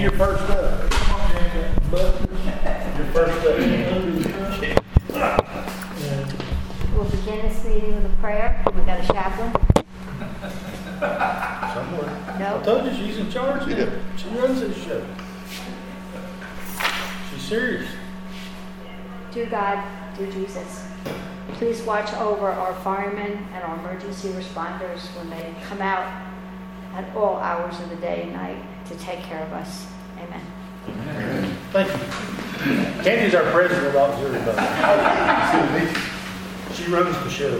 you're first up. You're first up. We'll begin this meeting with a prayer. We got a chaplain? Somewhere. I No? told you she's in charge. Yeah. She runs this show. She's serious. Dear God, dear Jesus, please watch over our firemen and our emergency responders when they come out at all hours of the day and night to take care of us. Amen. Thank you. Candy's our president of auxiliary budget. She runs the show.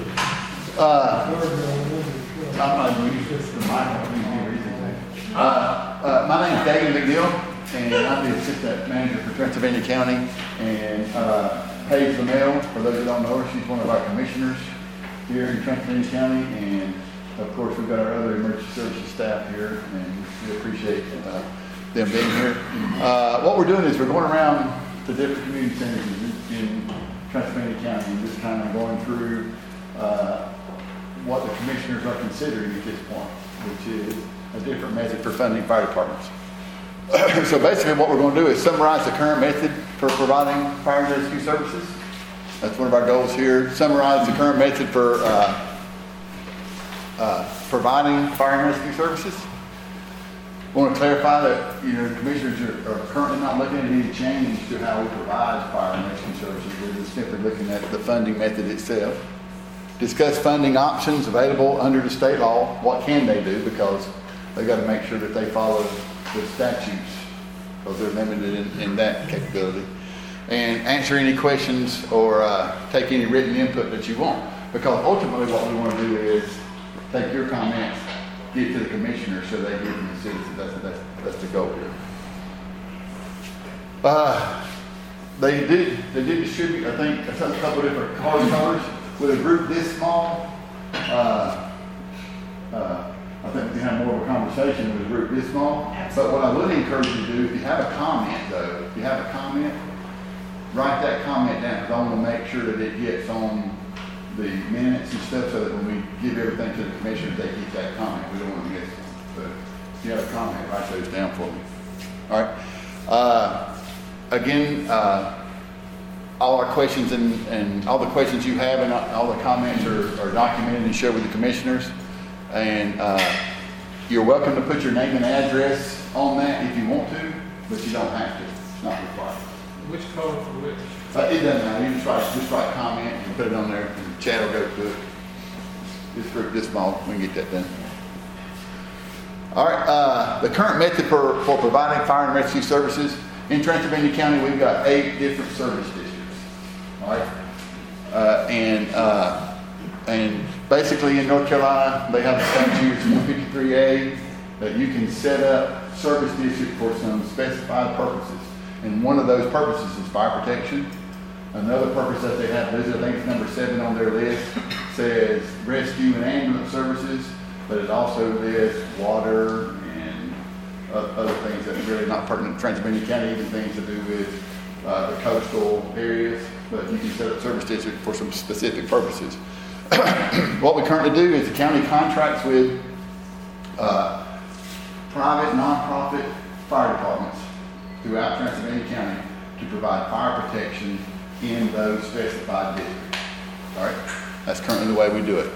My name is David McNeil, and I'm the assistant manager for Transylvania County. And Paige Lamel, for those that don't know her, she's one of our commissioners here in Transylvania County. And of course, we've got our other emergency services staff here, and we appreciate them being here. What we're doing is we're going around to different community centers in Transylvania County and just kind of going through what the commissioners are considering at this point, which is a different method for funding fire departments. So basically what we're going to do is summarize the current method for providing fire and rescue services. That's one of our goals here. Summarize the current method for providing fire and rescue services. I want to clarify that the commissioners are currently not looking at any change to how we provide fire and rescue services. We're just simply looking at the funding method itself. Discuss funding options available under the state law. What can they do? Because they've got to make sure that they follow the statutes, because they're limited in that capability. And answer any questions or take any written input that you want. Because ultimately what we want to do is take your comments, get to the commissioners so they get them to citizens. That's the goal here. They did distribute, I think, a couple of different card colors. With a group this small, I think we can have more of a conversation with a group this small. But what I would encourage you to do, if you have a comment though, write that comment down, because I want to make sure that it gets on the minutes and stuff, so that when we give everything to the commissioners, they get that comment. We don't want to miss it. But if you have a comment, write those down for me. All right. Again, all our questions and all the questions you have and all the comments are documented and shared with the commissioners. And you're welcome to put your name and address on that if you want to, but you don't have to. It's not required. Which color for which? It doesn't matter. You just write comment and put it on there, and Chad will go to it. This group this small, we can get that done. All right. The current method for providing fire and rescue services in Transylvania County, we've got 8 different service districts. All right. And basically in North Carolina, they have the statutes 153A that you can set up service district for some specified purposes. And one of those purposes is fire protection. Another purpose that they have listed, I think it's number 7 on their list, says rescue and ambulance services, but it also lists water and other things that are really not pertinent to Transylvania County, even things to do with the coastal areas. But you can set up service district for some specific purposes. What we currently do is the county contracts with private, nonprofit fire departments throughout Transylvania County to provide fire protection in those specified districts. All right, that's currently the way we do it.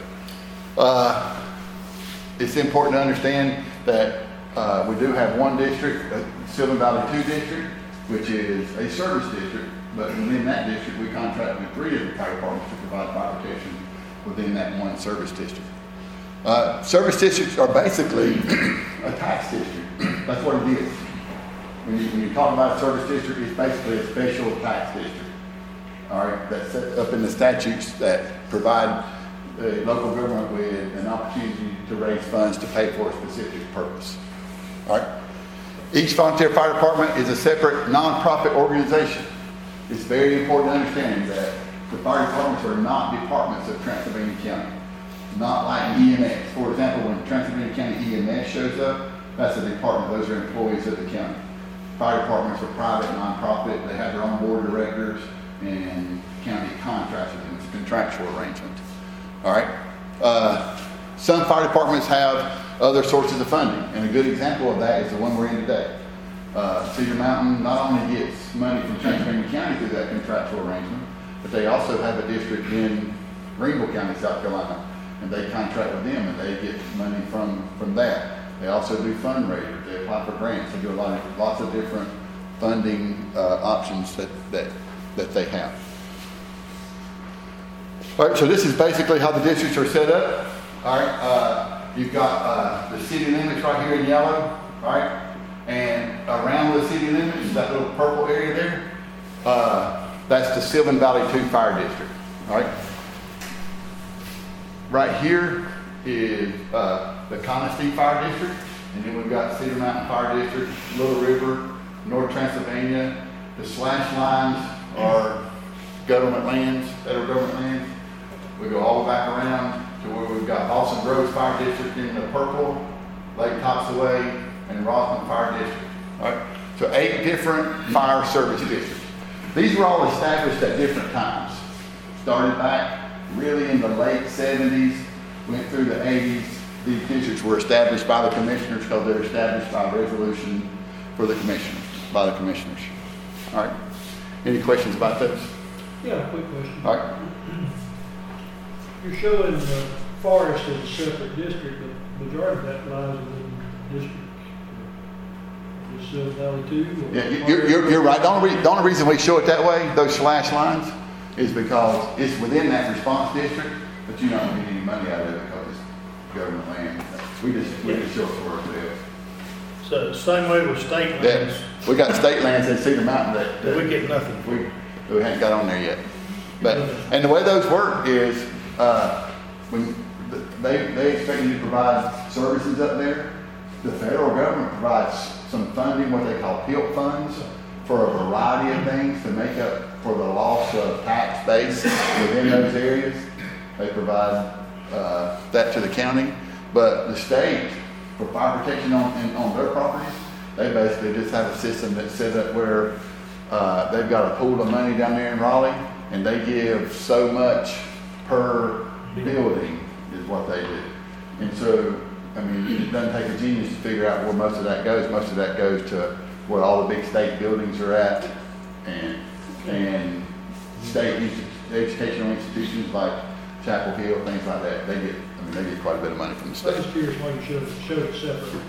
It's important to understand that we do have one district, Sylvan Valley 2 district, which is a service district, but within that district we contract with 3 different fire departments to provide fire protection within that one service district. Service districts are basically a tax district. That's what it is. When you talk about a service district, it's basically a special tax district. All right, that's set up in the statutes that provide the local government with an opportunity to raise funds to pay for a specific purpose. All right. Each volunteer fire department is a separate nonprofit organization. It's very important to understand that the fire departments are not departments of Transylvania County. Not like EMS. For example, when Transylvania County EMS shows up, that's a department. Those are employees of the county. Fire departments are private, nonprofit. They have their own board of directors, and county contracts with them. It's a contractual arrangement. All right. Some fire departments have other sources of funding, and a good example of that is the one we're in today. Cedar Mountain not only gets money from Transparency County through that contractual arrangement, but they also have a district in Greenville County, South Carolina, and they contract with them and they get money from that. They also do fundraisers, they apply for grants, they do lots of different funding options that they have. All right, so this is basically how the districts are set up. All right, you've got the city limits right here in yellow, all right? And around the city limits, that little purple area there, that's the Sylvan Valley 2 Fire District. All right. Right here is the Conisty Fire District, and then we've got Cedar Mountain Fire District, Little River, North Transylvania. The slash lines are government lands, federal government lands. We go all the way back around to where we've got Boston Groves Fire District in the purple, Lake Toxaway, and Rothman Fire District. All right. So 8 different fire service districts. These were all established at different times. Started back really in the late 70s, went through the 80s. These districts were established by the commissioners because they're established by resolution for the commissioners, by the commissioners. All right. Any questions about those? Yeah, quick question. All right. You're showing the forest as a separate district, but the majority of that lies within districts. Is Silver Valley 2? Yeah, you're right. The only reason we show it that way, those slash lines, is because it's within that response district, but you don't get any money out of it because it's government land. We just show it for ourselves. So same way with state lands, We got state lands in Cedar Mountain that we get nothing. we hadn't got on there yet. But and the way those work is when they expect you to provide services up there, the federal government provides some funding, what they call PILT funds, for a variety of things to make up for the loss of tax base within those areas. They provide that to the county, but the state, for fire protection on their properties, they basically just have a system that's set up where they've got a pool of money down there in Raleigh, and they give so much per building is what they do. And so, I mean, it doesn't take a genius to figure out where most of that goes. Most of that goes to where all the big state buildings are at, and state educational institutions like Chapel Hill, things like that. They get quite a bit of money from the I state. was just curious why you showed it separate.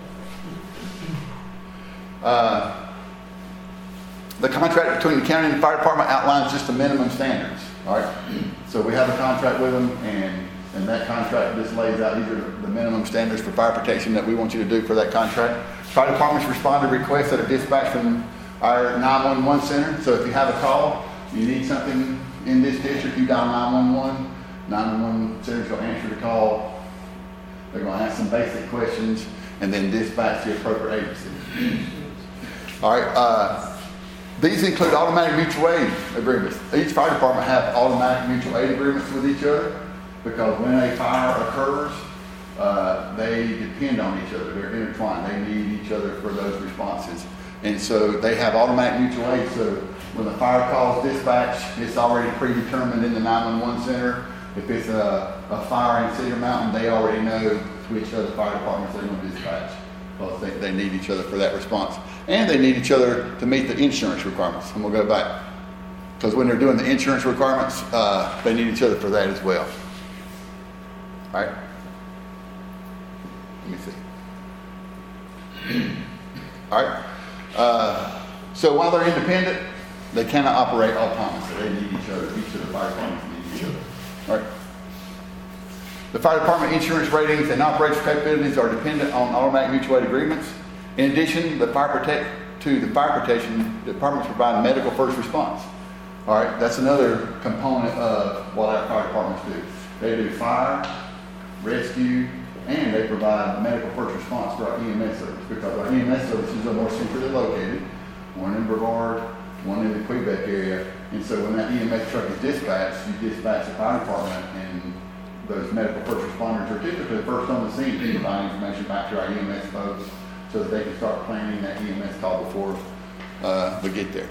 The contract between the county and the fire department outlines just the minimum standards. All right. So we have a contract with them, and that contract just lays out these are the minimum standards for fire protection that we want you to do for that contract. Fire departments respond to requests that are dispatched from our 911 center. So if you have a call, you need something in this district, you dial 911. 911 centers will answer the call. They're going to ask some basic questions and then dispatch the appropriate agency. All right. These include automatic mutual aid agreements. Each fire department has automatic mutual aid agreements with each other because when a fire occurs, they depend on each other. They're intertwined. They need each other for those responses. And so they have automatic mutual aid. So when the fire calls dispatch, it's already predetermined in the 911 center. If it's a fire in Cedar Mountain, they already know which other fire departments they're going to dispatch. Because they need each other for that response. And they need each other to meet the insurance requirements. And we'll go back. Because when they're doing the insurance requirements, they need each other for that as well. All right? Let me see. All right. So while they're independent, they cannot operate autonomously. They need each other. Each of the fire departments need each other. All right. The fire department insurance ratings and operational capabilities are dependent on automatic mutual aid agreements. In addition, the fire protection departments provide medical first response. All right, that's another component of what our fire departments do. They do fire, rescue, and they provide medical first response for our EMS service because our EMS services are more centrally located. One in Brevard, one in the Quebec area. And so when that EMS truck is dispatched, you dispatch the fire department, and those medical first responders are typically first on the scene to provide information back to our EMS folks so that they can start planning that EMS call before we get there.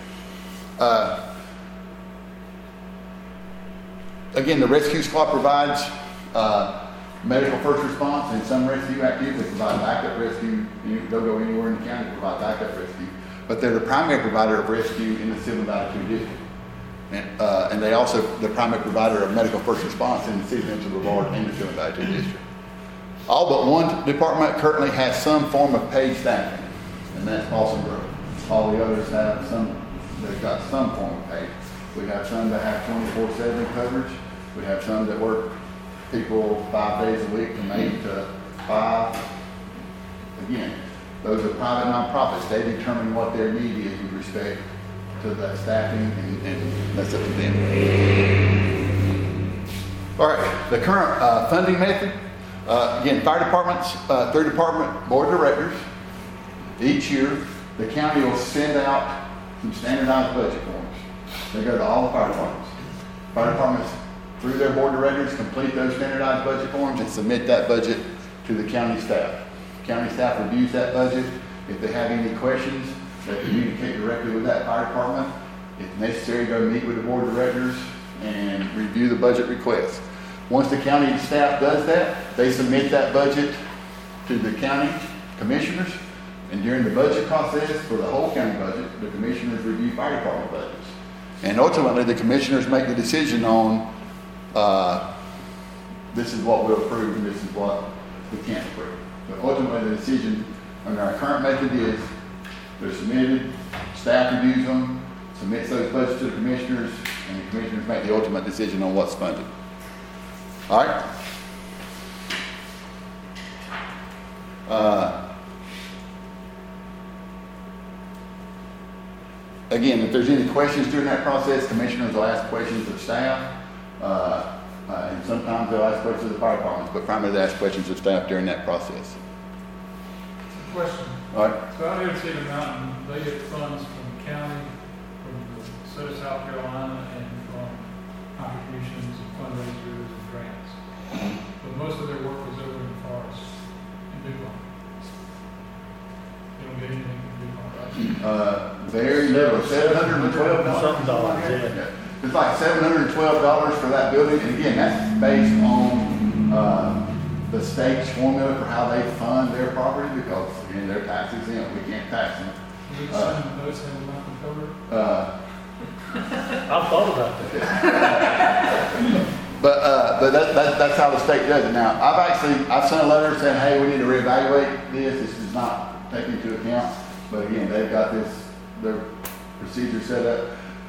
Again, the rescue squad provides medical first response, and some rescue activities. They provide backup rescue. They'll go anywhere in the county to provide backup rescue. But they're the primary provider of rescue in the Sibley Valley 2 district. And they also the primary provider of medical first response in the city limits of Brevard and the Sibley Valley 2 district. All but one department currently has some form of paid staffing, and that's Boston Grove. All the others have they've got some form of pay. We have some that have 24/7 coverage. We have some that work people 5 days a week from 8 to 5. Again, those are private nonprofits. They determine what their need is with respect to that staffing, and that's up to them. All right, the current funding method. Again, fire departments, 3-department board of directors. Each year, the county will send out some standardized budget forms. They go to all the fire departments. Fire departments, through their board of directors, complete those standardized budget forms and submit that budget to the county staff. County staff reviews that budget. If they have any questions, they communicate directly with that fire department. If necessary, go meet with the board of directors and review the budget request. Once the county staff does that, they submit that budget to the county commissioners. And during the budget process for the whole county budget, the commissioners review fire department budgets. And ultimately, the commissioners make the decision on this is what we'll approve and this is what we can't approve. But ultimately, the decision under our current method is they're submitted, staff reviews them, submits those budgets to the commissioners, and the commissioners make the ultimate decision on what's funded. All right? Again, if there's any questions during that process, commissioners will ask questions of staff, and sometimes they'll ask questions of the fire departments, but primarily they ask questions of staff during that process. Question. All right? So out here at Cedar Mountain, they get funds from the county, from the state of South Carolina, and from contributions and fundraisers and grants. But most of their work is over in the forest in DuPont. They don't get anything from DuPont, right? Very little, $712. Something dollars, yeah. It's like $712 for that building, and again, that's based on the state's formula for how they fund their property, because again, they're tax exempt, we can't tax them. We just send notes and we're not covered. I've thought about that. But that's how the state does it. Now, I've sent a letter saying, hey, we need to reevaluate this. This is not taken into account. But again, they've got their procedure set up.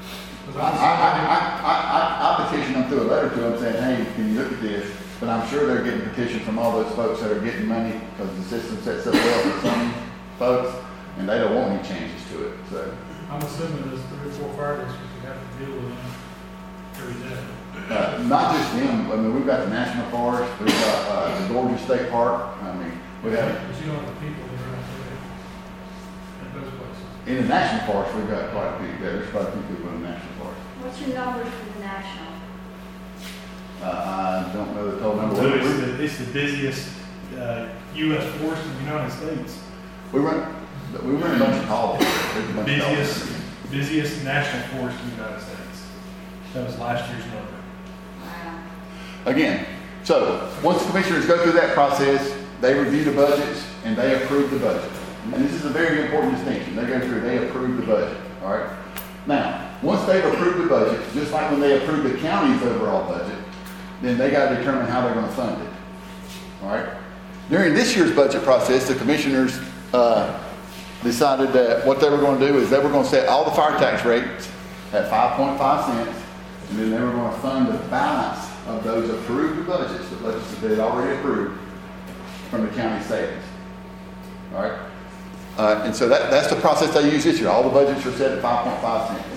I petitioned them through a letter to them saying, hey, can you look at this? But I'm sure they're getting petitions from all those folks that are getting money because the system sets up well for some folks, and they don't want any changes to it. So I'm assuming there's 3 or 4 fire districts you have to deal with them every day. not just them. I mean, we've got the National Forest, we've got the Georgia State Park. I mean, we have But you don't have the people that are out there at those places. in the National Forest. We've got quite a few. There's quite a few people in the National Forest. What's your number for the national? I don't know the total number. So it's the busiest U.S. force in the United States. We run a bunch of calls. There's a bunch of calls. Busiest national force in the United States. That was last year's number. Wow. Again, so once the commissioners go through that process, they review the budgets and they approve the budget. And this is a very important distinction. They go through, they approve the budget. All right. Now, once they've approved the budget, just like when they approve the county's overall budget, then they got to determine how they're going to fund it. All right. During this year's budget process, the commissioners decided that what they were going to do is they were going to set all the fire tax rates at 5.5 cents, and then they were going to fund the balance of those approved budgets, the budgets that they had already approved from the county savings. All right. And so that's the process they use this year. All the budgets are set at 5.5 cents.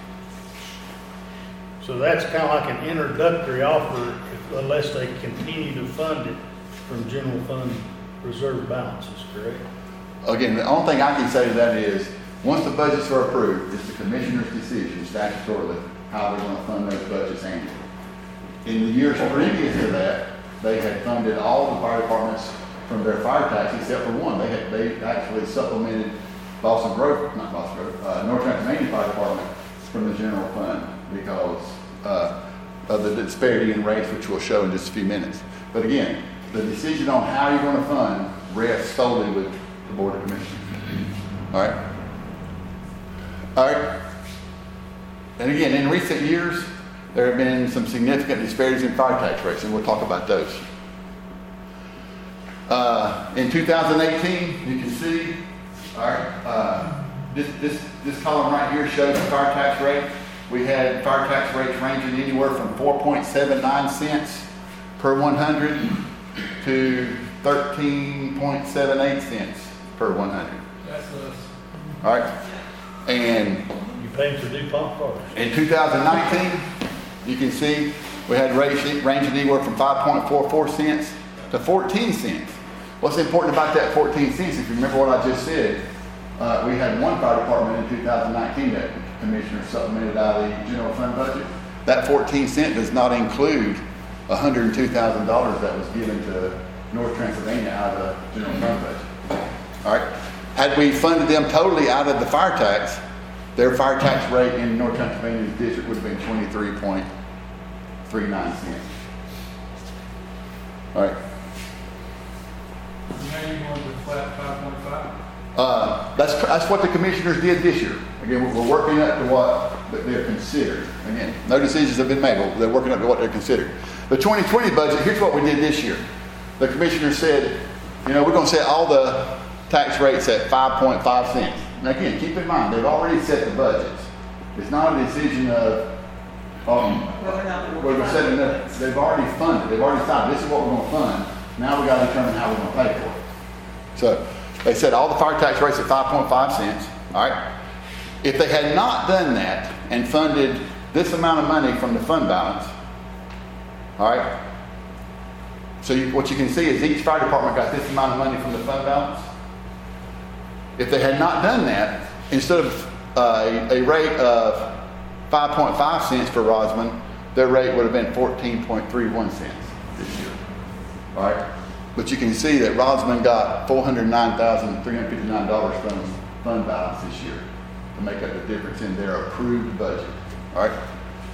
So that's kind of like an introductory offer unless they continue to fund it from general fund reserve balances, correct? Again, the only thing I can say to that is, once the budgets are approved, it's the commissioner's decision statutorily how they're going to fund those budgets annually. In the years previous to that, they had funded all the fire departments from their fire tax except for one. They actually supplemented North Transylvania Fire Department from the general fund because of the disparity in rates, which we'll show in just a few minutes. But again, the decision on how you're gonna fund rests solely with the Board of Commissioners. All right? All right. And again, in recent years, there have been some significant disparities in fire tax rates, and we'll talk about those. In 2018, you can see, all right, this column right here shows the fire tax rate. We had fire tax rates ranging anywhere from 4.79 cents per 100 to 13.78 cents per 100. That's us. All right, and You paying for DuPont cars? in 2019, you can see we had rates ranging anywhere from 5.44 cents to 14 cents. What's important about that 14 cents, if you remember what I just said, we had one fire department in 2019 that the commissioner supplemented out of the general fund budget. That 14 cent does not include $102,000 that was given to North Transylvania out of the general fund budget. All right. Had we funded them totally out of the fire tax, their fire tax rate in North Transylvania's district would have been 23.39 cents. All right. Now you're going to flat 5.5? That's what the commissioners did this year. Again, we're working up to what they're considered. Again, no decisions have been made, but they're working up to what they're considered. The 2020 budget, here's what we did this year. The commissioner said, we're going to set all the tax rates at 5.5 cents. Now again, keep in mind, they've already set the budgets. It's not a decision of, we're setting up, they've already funded, they've already decided this is what we're going to fund. Now we got to determine how we're going to pay for it. So they set all the fire tax rates at 5.5 cents. All right. If they had not done that and funded this amount of money from the fund balance, all right. So what you can see is each fire department got this amount of money from the fund balance. If they had not done that, instead of a rate of 5.5 cents for Rosman, their rate would have been 14.31 cents this year. All right. But you can see that Rosman got $409,359 from fund balance this year to make up the difference in their approved budget. All right.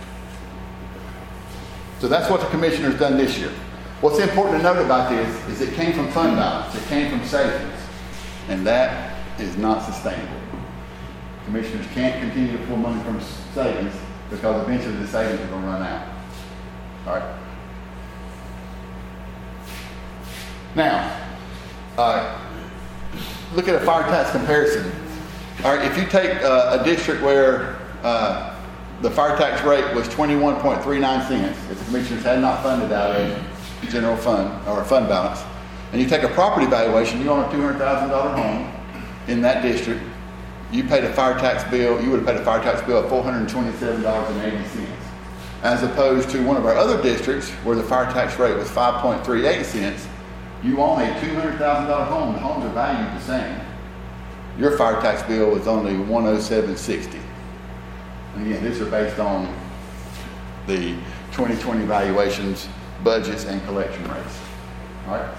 So that's what the commissioner's done this year. What's important to note about this is it came from fund balance. It came from savings. And that is not sustainable. Commissioners can't continue to pull money from savings because eventually the savings are going to run out. All right. Now, look at a fire tax comparison. All right, if you take a district where the fire tax rate was 21.39 cents, if the commissioners had not funded out of general fund or fund balance, and you take a property valuation, you own a $200,000 home in that district, you paid a fire tax bill, you would have paid a fire tax bill of $427.80, as opposed to one of our other districts where the fire tax rate was 5.38 cents. You own a $200,000 home. The homes are valued the same. Your fire tax bill was only $107.60. And again, these are based on the 2020 valuations, budgets, and collection rates. All right.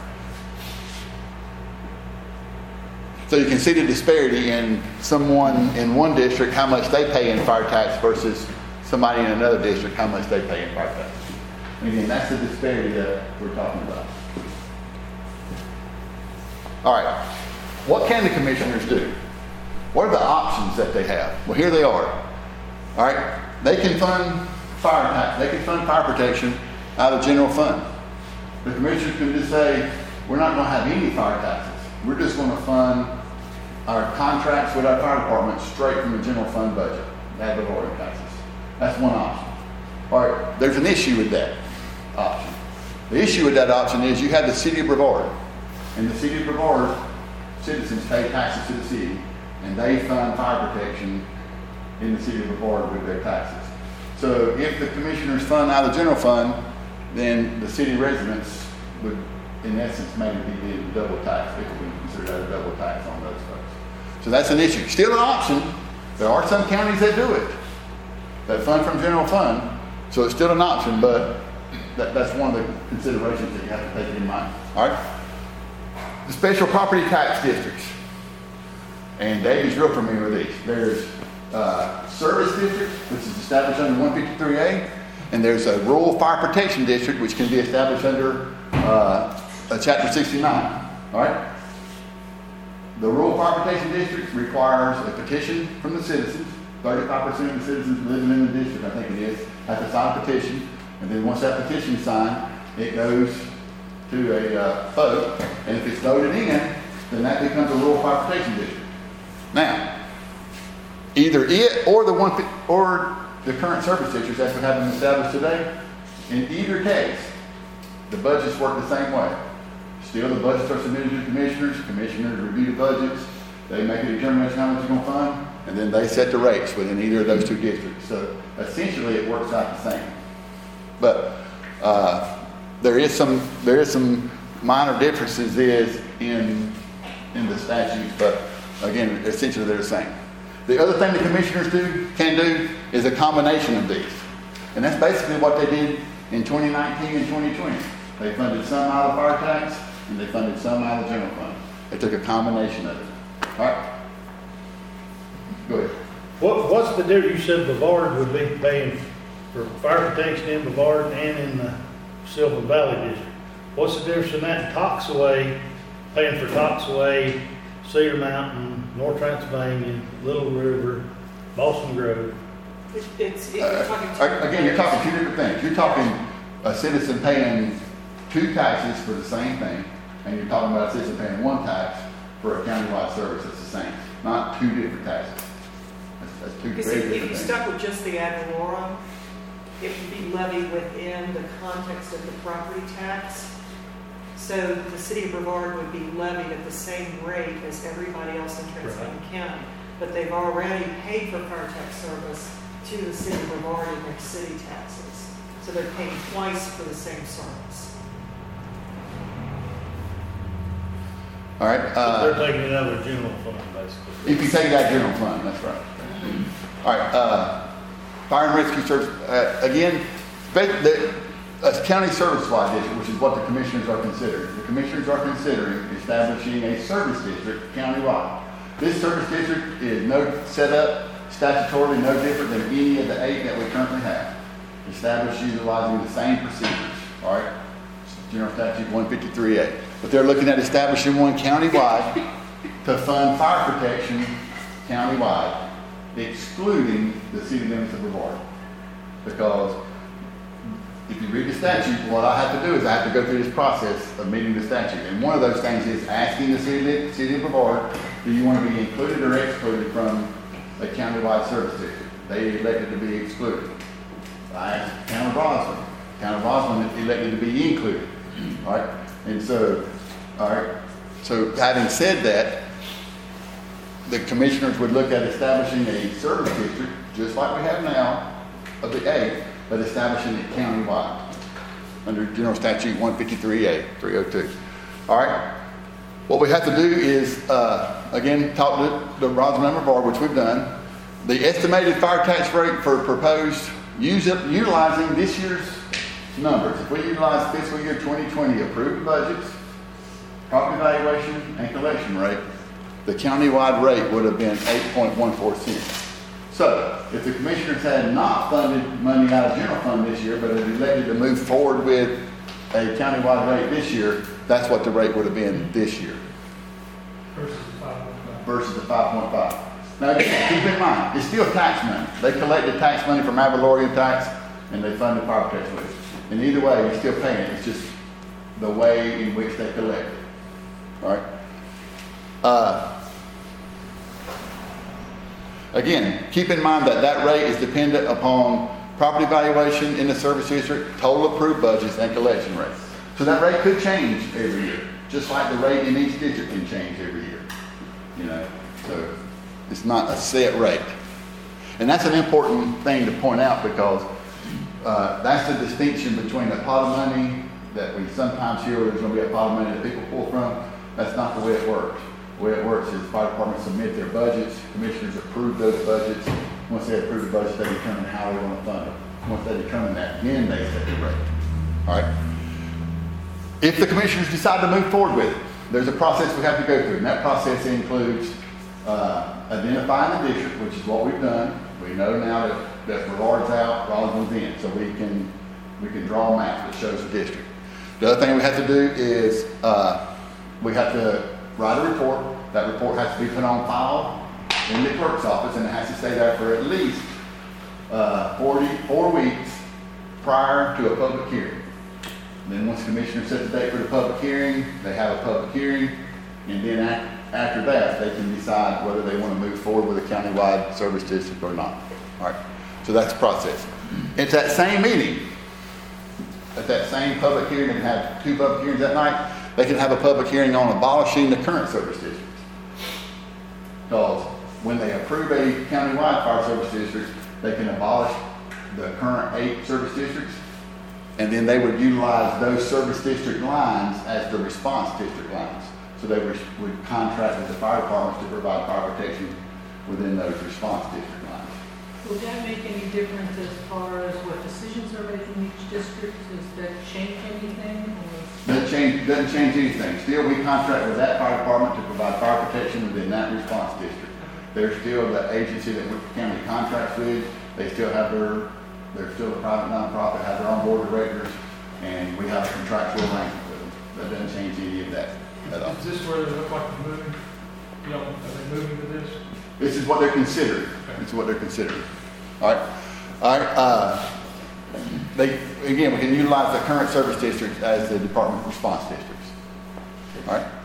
So you can see the disparity in someone in one district, how much they pay in fire tax versus somebody in another district, how much they pay in fire tax. And again, that's the disparity that we're talking about. All right, what can the commissioners do? What are the options that they have? Well, here they are. All right, they can fund fire tax, they can fund fire protection out of general fund. The commissioners can just say, we're not going to have any fire taxes. We're just going to fund our contracts with our fire department straight from the general fund budget, ad valorem taxes. That's one option. All right, there's an issue with that option. The issue with that option is you have the city of Brevard. In the city of Brevard, citizens pay taxes to the city, and they fund fire protection in the city of Brevard with their taxes. So if the commissioners fund out of the general fund, then the city residents would, in essence, maybe be getting double tax. They would consider that a double tax on those folks. So that's an issue. Still an option. There are some counties that do it, that fund from general fund. So it's still an option, but that's one of the considerations that you have to take in mind. All right. The special property tax districts. And David's real familiar with these. There's service district, which is established under 153A, and there's a rural fire protection district, which can be established under chapter 69, all right? The rural fire protection district requires a petition from the citizens. 35% of the citizens living in the district, I think it is, have to sign a petition. And then once that petition is signed, it goes to a vote. And if it's voted in, then that becomes a rural fire protection district. Now, either it or the current service districts as we have them established today, in either case, the budgets work the same way. Still, the budgets are submitted to the commissioners. Commissioners review the budgets. They make a determination how much they're going to fund, and then they set the rates within either of those two districts. So essentially, it works out the same. But there is some minor differences in the statutes, but again, essentially they're the same. The other thing the commissioners can do is a combination of these, and that's basically what they did in 2019 and 2020. They funded some out of fire tax, and they funded some out of general fund. They took a combination of it. All right. Go ahead. What's the difference? You said Brevard would be paying for fire protection in Brevard and in the Sylvan Valley District. What's the difference in that and Toxaway, paying for Toxaway, Cedar Mountain, North Transylvania, Little River, Boston Grove? You're talking two different things. You're talking a citizen paying two taxes for the same thing, and you're talking about a citizen paying one tax for a countywide service that's the same, not two different taxes. That's two very different things. If you stuck with just the ad valorem, it would be levied within the context of the property tax. So the city of Brevard would be levied at the same rate as everybody else in Transylvania County. But they've already paid for fire tax service to the city of Brevard in their city taxes. So they're paying twice for the same service. All right. They're taking it out of the general fund, basically. If you take it out of general fund, that's right. All right. Fire and rescue service, again, a county service-wide district, which is what the commissioners are considering. The commissioners are considering establishing a service district countywide. This service district is set up statutorily no different than any of the 8 that we currently have. Established utilizing the same procedures, all right? General Statute 153A. But they're looking at establishing one countywide to fund fire protection countywide, excluding the city limits of Brevard. Because if you read the statute, what I have to do is I have to go through this process of meeting the statute. And one of those things is asking the city of Brevard, do you want to be included or excluded from a countywide service district? They elected to be excluded. I asked Town of Roslyn. Town of Roslyn elected to be included. All right? And so, all right. So having said that, the commissioners would look at establishing a service district, just like we have now, of the 8, but establishing it countywide under General Statute 153A, 302. All right. What we have to do is, again, talk to the Roslyn and Brevard, which we've done. The estimated fire tax rate for proposed utilizing this year's numbers. If we utilize fiscal year 2020 approved budgets, property valuation, and collection rate, the countywide rate would have been 8.14 cents. So, if the commissioners had not funded money out of general fund this year, but had elected to move forward with a countywide rate this year, that's what the rate would have been this year. Versus the 5.5. Now, again, keep in mind, it's still tax money. They collected tax money from ad valorem tax, and they funded fire protection with it. And either way, you're still paying it. It's just the way in which they collect it. All right? Again, keep in mind that that rate is dependent upon property valuation in the service district, total approved budgets, and collection rates. So that rate could change every year, just like the rate in each district can change every year. You know, so it's not a set rate. And that's an important thing to point out because that's the distinction between a pot of money that we sometimes hear there's going to be a pot of money that people pull from. That's not the way it works. The way it works is the fire department submit their budgets, commissioners approve those budgets. Once they approve the budget, they determine how they're going to fund it. Once they determine that, then they set the rate. All right. If the commissioners decide to move forward with it, there's a process we have to go through, and that process includes identifying the district, which is what we've done. We know now that Brevard's out, Roslyn's in, so we can draw a map that shows the district. The other thing we have to do is, we have to write a report. That report has to be put on file in the clerk's office, and it has to stay there for at least 4 weeks prior to a public hearing. Then once the commissioner sets the date for the public hearing, they have a public hearing, and then after that, they can decide whether they want to move forward with a countywide service district or not. All right, so that's the process. It's that same meeting, at that same public hearing, they can have 2 public hearings that night. They can have a public hearing on abolishing the current service districts. Because when they approve a countywide fire service district, they can abolish the current 8 service districts, and then they would utilize those service district lines as the response district lines. So they would contract with the fire departments to provide fire protection within those response district lines. Will that make any difference as far as what decisions are made in each district? Does that change anything? Doesn't change anything. Still, we contract with that fire department to provide fire protection within that response district. They're still the agency that the county contracts with. They still have they're still a private nonprofit, have their own board of directors, and we have a contractual arrangement with them. That doesn't change any of that at all. Is this where they look like they're moving? You know, are they moving to this? This is what they're considering. This is what they're considering. All right. All right. Again, we can utilize the current service districts as the department response districts. All right.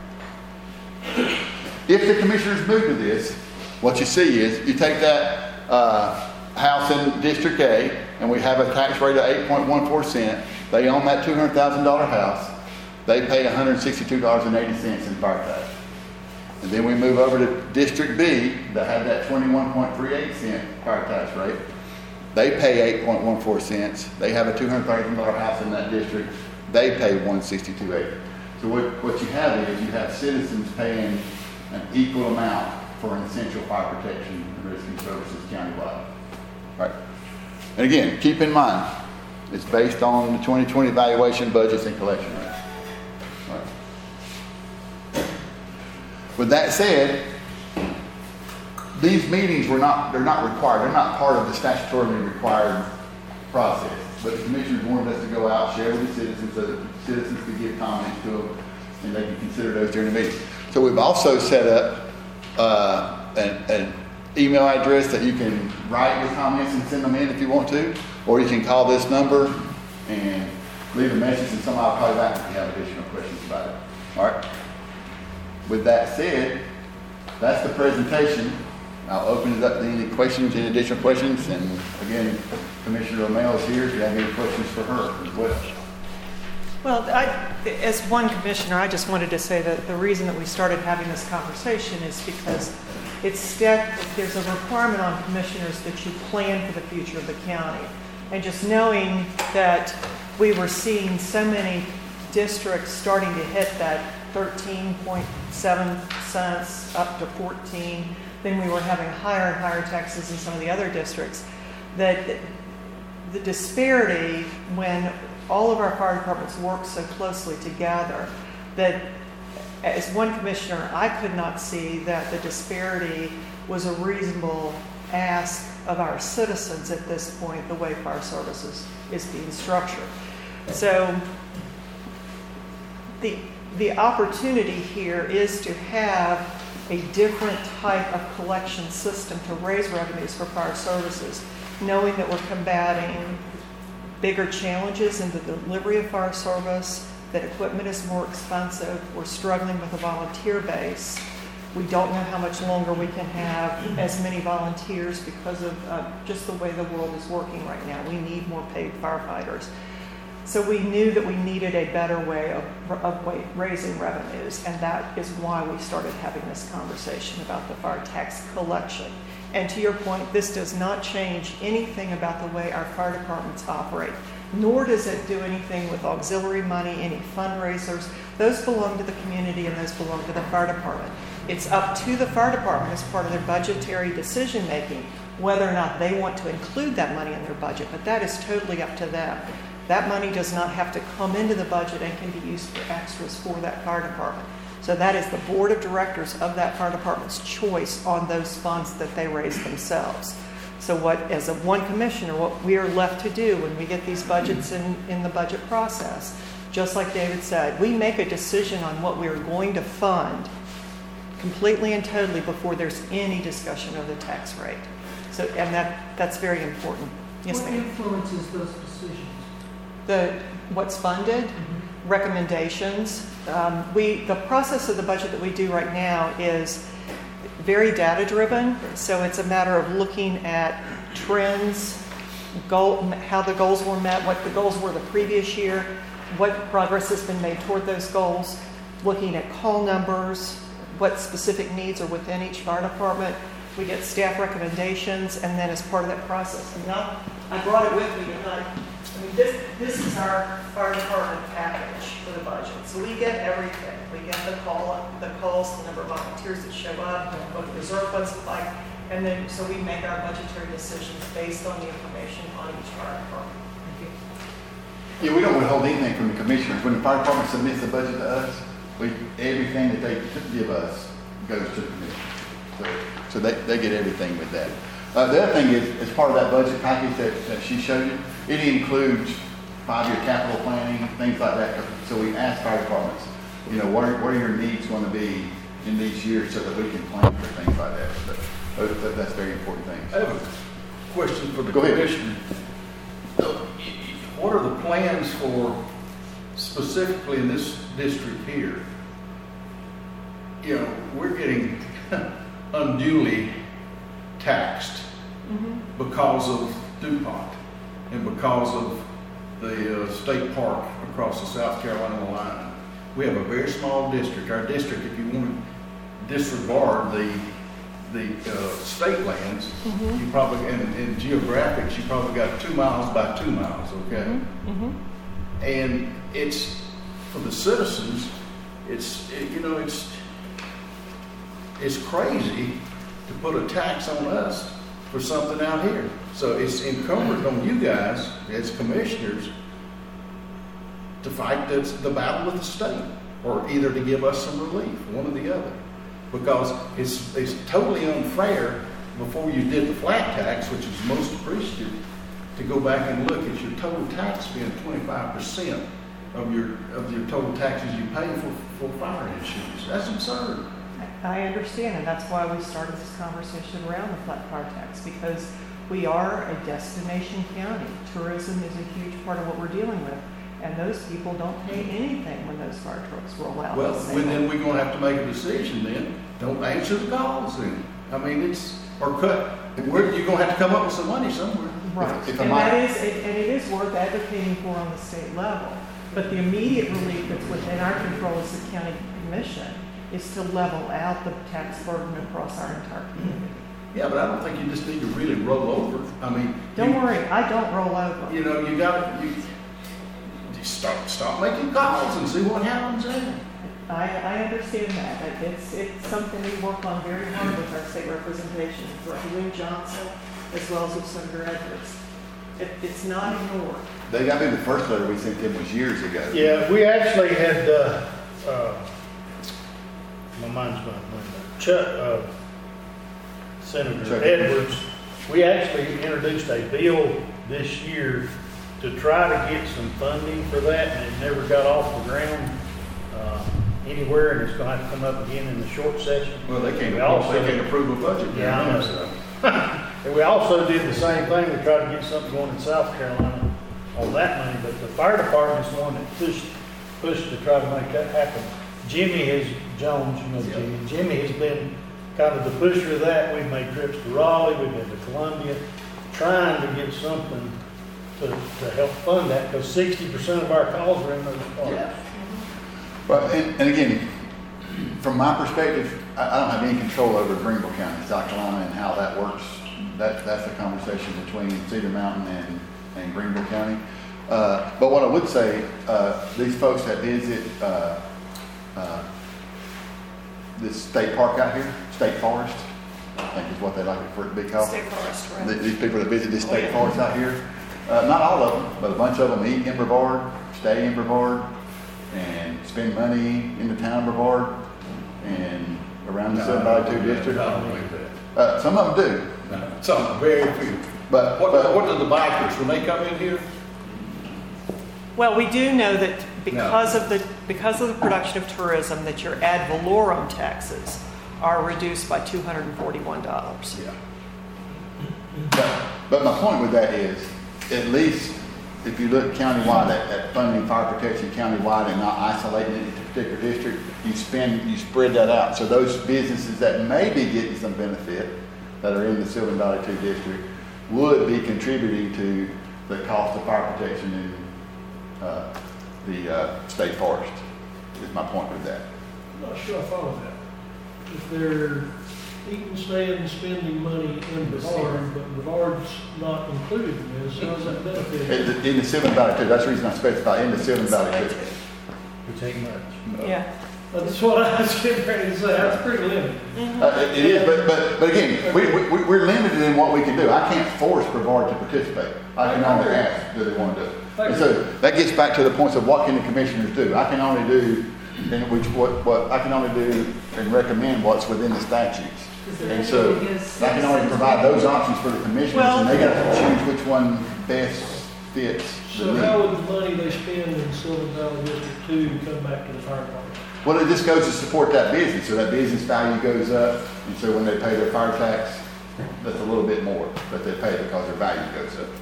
If the commissioners move to this, what you see is you take that house in District A, and we have a tax rate of 8.14 cents. They own that $200,000 house. They pay $162.80 in fire tax. And then we move over to District B that had that 21.38 cent fire tax rate. They pay 8.14 cents. They have a $200,000 house in that district. They pay $162.80. So what you have is you have citizens paying an equal amount for an essential fire protection and rescue services countywide. Right. And again, keep in mind, it's based on the 2020 valuation, budgets, and collection rates. Right. With that said, these meetings they're not required. They're not part of the statutorily required process. But the commissioners wanted us to go out, share with the citizens so that the citizens could give comments to them and they can consider those during the meeting. So we've also set up an email address that you can write your comments and send them in if you want to, or you can call this number and leave a message and somebody will call you back if you have additional questions about it. All right. With that said, that's the presentation. I'll open it up to any questions, any additional questions, and again, Commissioner O'Malley is here if you have any questions for her as well. Well, as one commissioner, I just wanted to say that the reason that we started having this conversation is because there's a requirement on commissioners that you plan for the future of the county. And just knowing that we were seeing so many districts starting to hit that 13.7 cents up to 14, then we were having higher and higher taxes in some of the other districts, that the disparity when all of our fire departments work so closely together, that as one commissioner, I could not see that the disparity was a reasonable ask of our citizens at this point, the way fire services is being structured. So the opportunity here is to have a different type of collection system to raise revenues for fire services, knowing that we're combating bigger challenges in the delivery of fire service, that equipment is more expensive, we're struggling with a volunteer base. We don't know how much longer we can have as many volunteers because of just the way the world is working right now. We need more paid firefighters. So we knew that we needed a better way of raising revenues, and that is why we started having this conversation about the fire tax collection. And to your point, this does not change anything about the way our fire departments operate, nor does it do anything with auxiliary money, any fundraisers. Those belong to the community and those belong to the fire department. It's up to the fire department as part of their budgetary decision making whether or not they want to include that money in their budget, but that is totally up to them. That money does not have to come into the budget and can be used for extras for that fire department. So that is the board of directors of that fire department's choice on those funds that they raise themselves. So as one commissioner, what we are left to do when we get these budgets in the budget process just like David said, we make a decision on what we are going to fund completely and totally before there's any discussion of the tax rate. So, and that's very important. Yes, What ma'am. influences those decisions? What's funded, recommendations. The process of the budget that we do right now is very data driven. So it's a matter of looking at trends, how the goals were met, what the goals were the previous year, what progress has been made toward those goals, looking at call numbers, what specific needs are within each fire department. We get staff recommendations, and then as part of that process, and now I brought it with me tonight. I mean, this is our fire department package for the budget. So we get everything. We get the calls, the number of volunteers that show up, what the reserve funds look like, and then so we make our budgetary decisions based on the information on each fire department. Yeah, we don't withhold anything from the commissioners. When the fire department submits the budget to us, everything that they give us goes to the commissioners. So they get everything with that. The other thing is, as part of that budget package that she showed you, it includes 5-year capital planning, things like that. So we ask fire departments, what are your needs going to be in these years so that we can plan for things like that. But that's very important things. I have a question for the Go ahead. commissioner. What are the plans for, specifically in this district here? We're getting unduly taxed because of DuPont and because of the state park across the South Carolina line. We have a very small district. Our district, if you want to disregard the state lands, you probably, in geographics, you probably got 2 miles by 2 miles, okay? And it's, for the citizens, it's crazy to put a tax on us for something out here. So it's incumbent on you guys as commissioners to fight the battle with the state, or either to give us some relief, one or the other. Because it's totally unfair, before you did the flat tax, which is most appreciative, to go back and look at your total tax being 25% of your total taxes you pay for fire insurance. That's absurd. I understand, and that's why we started this conversation around the flat fire tax, because we are a destination county. Tourism is a huge part of what we're dealing with, and those people don't pay anything when those fire trucks roll out. Well, then we're going to have to make a decision then. Don't answer the calls then. I mean, or cut. You're going to have to come up with some money somewhere. Right, If and it is worth advocating for on the state level. But the immediate relief that's within our control as the county commission is to level out the tax burden across our entire community. Yeah, but I don't think you just need to really roll over. I mean, Don't worry, I don't roll over. You stop making calls and see what happens there. I understand that. It's something we work on very hard with our state representation, for Lou Johnson, as well as with Senator Edwards. It's not ignored. I think the first letter we sent them was years ago. Yeah, we actually had, my mind's going, Senator Chuck Edwards, we actually introduced a bill this year to try to get some funding for that, and it never got off the ground anywhere, and it's going to have to come up again in the short session. Well, they can't approve a budget. Yeah, I know. And we also did the same thing. We tried to get something going in South Carolina on that money, but the fire department's the one that pushed to try to make that happen. Jones, Jimmy has been kind of the pusher of that. We've made trips to Raleigh, we've been to Columbia, trying to get something to help fund that, because 60% of our calls are in those parts. Yeah. Well, and again, from my perspective, I don't have any control over Greenville County, South Carolina, and how that works. That's a conversation between Cedar Mountain and Greenville County. But what I would say, these folks that visit this state park out here, State Forest, I think is what they like for it to be called. State Forest, right. These people that visit this state forest out here, not all of them, but a bunch of them eat in Brevard, stay in Brevard, and spend money in the town of Brevard and around the 752 district. I don't believe that. Some of them do. No, some, very few. But What do the bikers, when they come in here? Well, we do know that because of the production of tourism, that your ad valorem taxes are reduced by $241. Yeah. But my point with that is, at least if you look countywide at funding fire protection countywide and not isolating it into a particular district, you spread that out. So those businesses that may be getting some benefit that are in the Sylvan Valley 2 district would be contributing to the cost of fire protection in the state forest, is my point with that. I'm not sure I follow that. If they're eating, staying, spending money in Brevard, but Brevard's not included in this, how does that benefit? In the Sylvan Valley 2, that's the reason I specify in the Sylvan Valley 2. We take much. Yeah. That's what I was getting ready to say, that's pretty limited. It is, but again, we're limited in what we can do. I can't force Brevard to participate. I can only ask, do they want to do it? And so that gets back to the points of what can the commissioners do? I can only do, what I can only do and recommend what's within the statutes. And so I can only provide those options for the commissioners, and they got to choose which one best fits the So need. how would the money they spend in Sylvan Valley District 2 come back to the fire department? Well, it just goes to support that business, so that business value goes up, and so when they pay their fire tax, that's a little bit more that they pay because their value goes up,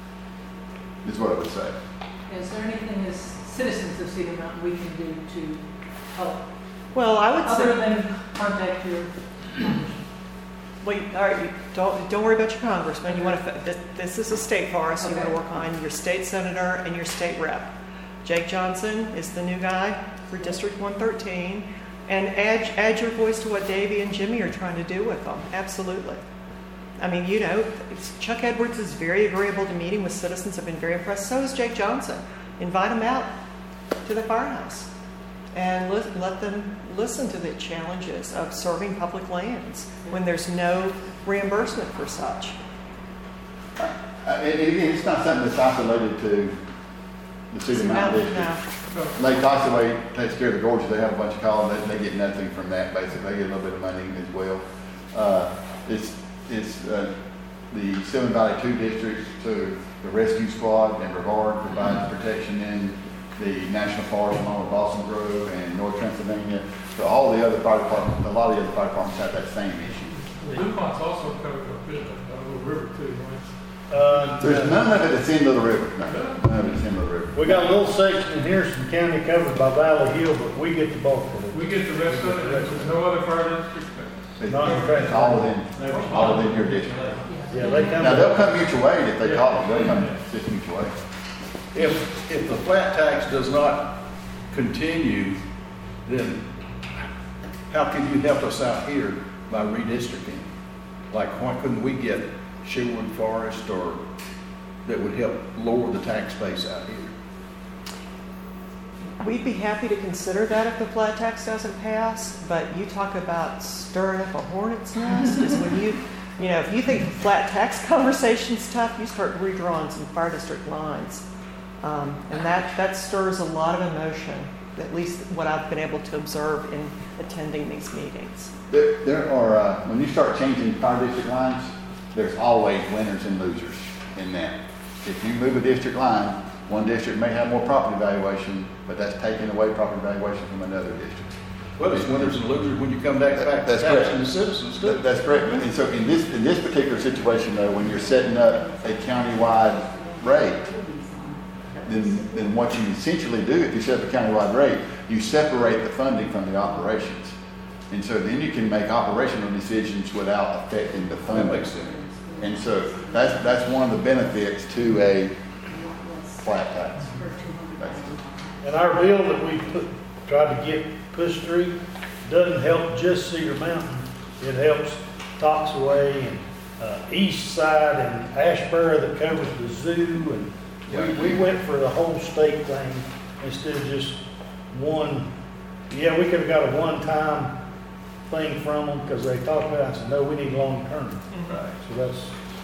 is what I would say. Is there anything as citizens of Cedar Mountain we can do to help, Well, I would other say, than contact your congressman? wait, all right, don't worry about your congressman. You want to, this is a state forest. You want to work on your state senator and your state rep. Jake Johnson is the new guy for District 113, and add your voice to what Davey and Jimmy are trying to do with them. Absolutely. I mean, you know, Chuck Edwards is very agreeable to meeting with citizens. I've been very impressed. So is Jake Johnson. Invite them out to the firehouse and let them listen to the challenges of serving public lands when there's no reimbursement for such. And again, it's not something that's isolated to the Cedar Mountain District. No. Lake Tossaway takes care of the gorges. They have a bunch of calls. They get nothing from that. Basically, they get a little bit of money as well. It's the Sylvan Valley 2 district, so the rescue squad and Brevard provides protection in the National Forest along with Balsam Grove and North Pennsylvania. So all the other fire departments, a lot of the other fire departments have that same issue. DuPont's also covered a bit of the Little River too, right? There's none of it that's in Little River. No, none of it's in Little River. We got a little section in Harrison County covered by Valley Hill, but we get the bulk of it. We get the rest of it, there's no other fire district. It's Not in fact. all within your district. Yeah, they come. Now, they'll come mutual aid if they call them. They'll come just mutual aid. If the flat tax does not continue, then how can you help us out here by redistricting? Like, why couldn't we get Sherwood Forest or that would help lower the tax base out here? We'd be happy to consider that if the flat tax doesn't pass, but you talk about stirring up a hornet's nest is when you know, if you think the flat tax conversation's tough, you start redrawing some fire district lines. And that stirs a lot of emotion, at least what I've been able to observe in attending these meetings. There are, when you start changing fire district lines, there's always winners and losers in that. If you move a district line, one district may have more property valuation, but that's taking away property valuation from another district. Well, it's winners and losers when you come back to That's taxing correct. the citizens too. That's correct. And so in this particular situation though, when you're setting up a countywide rate, then what you essentially do, if you set up a countywide rate, you separate the funding from the operations. And so then you can make operational decisions without affecting the That funding. makes sense. And so that's one of the benefits to a flat tax. And our bill that we tried to get pushed through doesn't help just Cedar Mountain. It helps Toxaway and East Side and Ashboro that covers the zoo. And we went for the whole state thing instead of just one. Yeah, we could have got a one-time thing from them because they talked about it. I said, no, we need long-term. Right. So that's.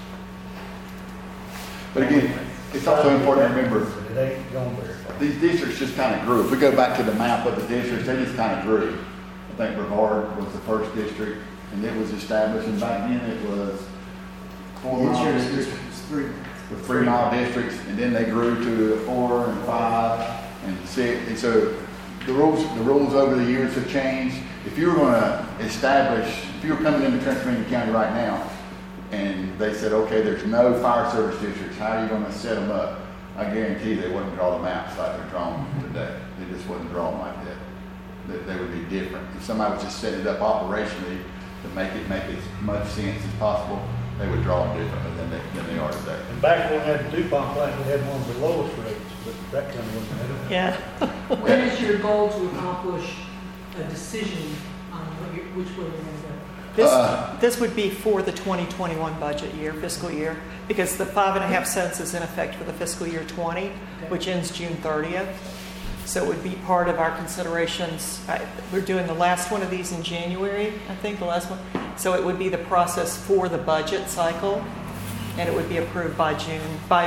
But again, it's also important to remember, It ain't going very far. these districts just kind of grew. If we go back to the map of the districts, they just kind of grew. I think Brevard was the first district, and it was established, and back then it was 4-mile districts with 3-mile districts, and then they grew to 4 and 5, And so the rules over the years have changed. If you were gonna if you were coming into Trent County right now, and they said, okay, there's no fire service districts, how are you gonna set them up? I guarantee they wouldn't draw the maps like they're drawn today. They just wouldn't draw them like that. They would be different. If somebody was just setting it up operationally to make as much sense as possible, they would draw them differently than they are today. And back when we had the DuPont plant, we had one of the lowest rates, but that kind of wasn't it. Yeah. When is your goal to accomplish a decision on which way we're going to go? This would be for the 2021 budget year, fiscal year, because the 5.5 cents is in effect for the fiscal year 20, which ends June 30th. So it would be part of our considerations. We're doing the last one of these in January, I think, the last one. So it would be the process for the budget cycle, and it would be approved by June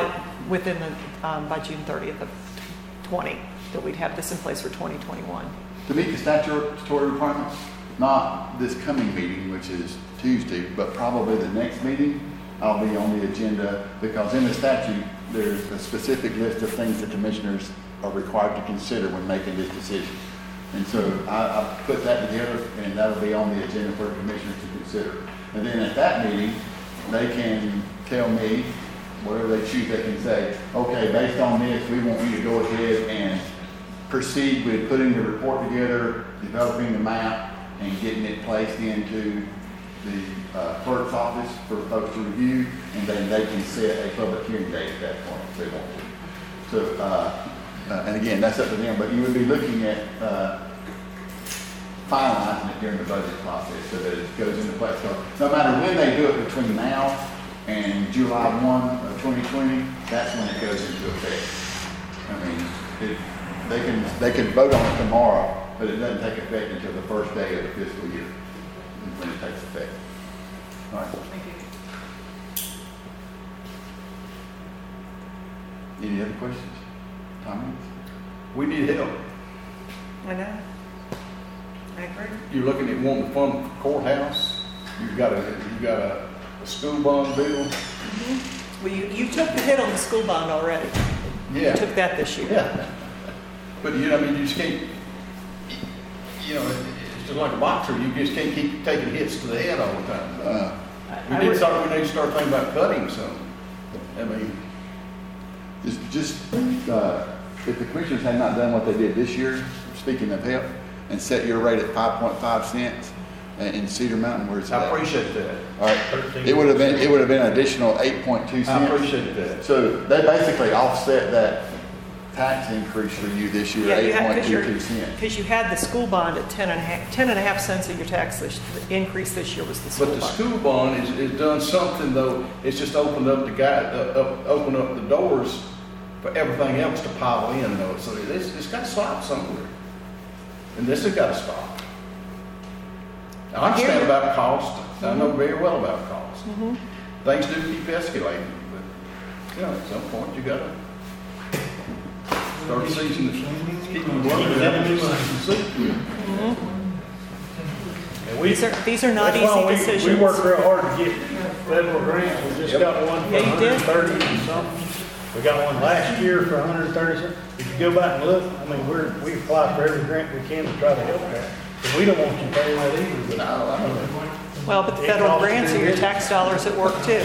30th of 20, that we'd have this in place for 2021. To meet the statutory requirements, not this coming meeting, which is Tuesday, but probably the next meeting, I'll be on the agenda, because in the statute, there's a specific list of things the commissioners are required to consider when making this decision. And so I put that together, and that'll be on the agenda for the commissioners to consider. And then at that meeting, they can tell me, whatever they choose, they can say, okay, based on this, we want you to go ahead and proceed with putting the report together, developing the map, and getting it placed into the clerk's office for folks to review, and then they can set a public hearing date at that point if they want to. So, and again, that's up to them, but you would be looking at finalizing it during the budget process so that it goes into place. So no matter when they do it between now and July 1 of 2020, that's when it goes into effect. I mean, they can vote on it tomorrow, but it doesn't take effect until the first day of the fiscal year when it takes effect. All right. Thank you. Any other questions? Comments? We need help. I know. I agree. You're looking at wanting to fund the courthouse. You've got a school bond bill. Mm-hmm. Well, you took the hit on the school bond already. Yeah. You took that this year. Yeah. But you just can't, it's just like a boxer. You just can't keep taking hits to the head all the time. We need to start thinking about cutting some. I mean, if the commissioners had not done what they did this year, speaking of help, and set your rate at 5.5 cents in Cedar Mountain, where's it at? I appreciate that. All right, it would have been an additional 8.2 cents. I appreciate that. So they basically offset that tax increase for you this year, 8.22 cents. Because you had the school bond at 10.5 cents of your tax increase this year was the school bond. But the school bond is done something though. It's just opened up opened up the doors for everything else to pile in though. So it's got to stop somewhere, and this has got to stop. Now, I understand about cost. I know very well about cost. Mm-hmm. Things do keep escalating, but at some point you got to start seasoning, keeping the blood out of the soup. These are not easy decisions. We worked real hard to get federal grants. We just got one for Yeah, you did. 130 and something. We got one last year for 130 something. If you go back and look, I mean, we apply for every grant we can to try to help that. But we don't want you paying that either. But No, I don't know. Well, but the federal grants are your tax dollars at work too.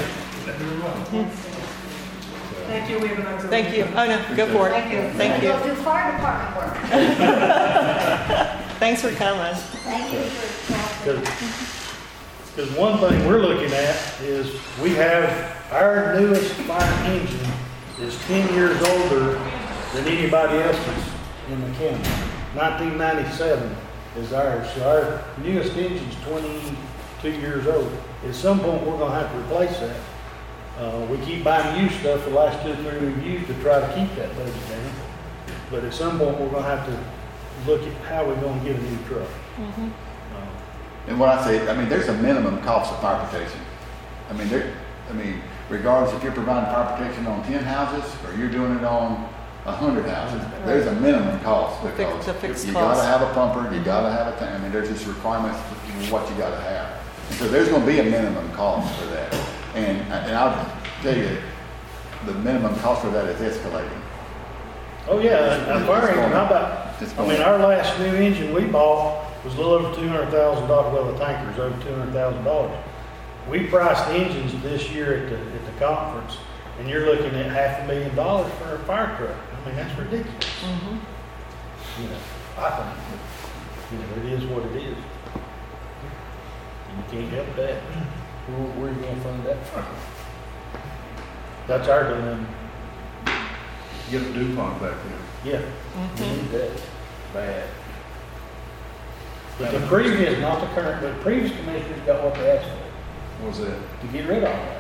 Thank you. We have another. Thank you. Oh, no, go for it. Thank you. Thank you. Go do fire department work. Thanks for coming. Thank you for because one thing we're looking at is we have our newest fire engine is 10 years older than anybody else's in the county. 1997 is ours. So our newest engine's 22 years old. At some point, we're going to have to replace that. We keep buying used stuff for the last 2 or 3 we've used to try to keep that budget down. But at some point, we're going to have to look at how we're going to get a new truck. Mm-hmm. And what I say, I mean, there's a minimum cost of fire protection. I mean, regardless if you're providing fire protection on 10 houses or you're doing it on 100 houses, there's a minimum cost because The fixed you cost. got to have a pumper, you got to have a tank. I mean, there's just requirements for what you got to have. And so there's going to be a minimum cost for that. And I'll tell you, the minimum cost for that is escalating. Oh, yeah, and fire engine, how about, It's I going mean, up. our last new engine we bought was a little over $200,000, well, the tanker's over $200,000. We priced engines this year at the conference, and you're looking at $500,000 for a fire truck. I mean, that's ridiculous. You know, I think, but, you know, it is what it is. You can't help that. Where are you gonna fund that from? That's our dilemma. Get a DuPont back there. Yeah, we need that bad. But the previous, not the current, but previous commissioners got what they asked for, What was that? to get rid of that.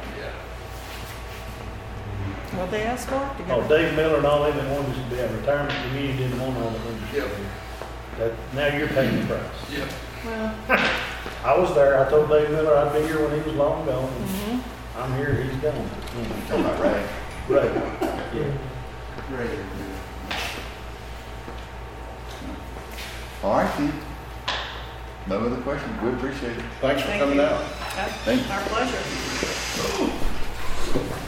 What they asked for? To get- Oh, Dave Miller and all them that wanted us to be a retirement community didn't want all of them. Yep. That, now you're paying the price. Yep. Well, I was there, I told Dave Miller I'd be here when he was long gone. I'm here, he's gone. Talking about Ray. Right, yeah. All right, then. No other questions. We appreciate it. Thanks for Thank coming you. out. Thank you. our pleasure.